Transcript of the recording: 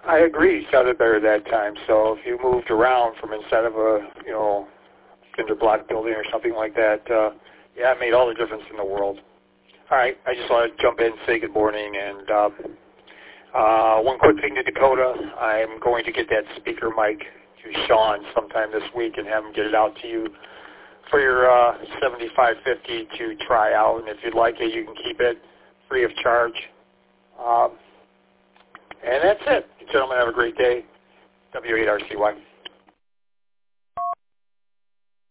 I agree. It sounded better that time. So if you moved around from instead of a, cinder block building or something like that, it made all the difference in the world. All right. I just want to jump in and say good morning. And one quick thing to Dakota, I'm going to get that speaker mic to Sean sometime this week and have him get it out to you for your 7550 to try out. And if you'd like it, you can keep it free of charge. And that's it. Gentlemen, have a great day. W8RCY.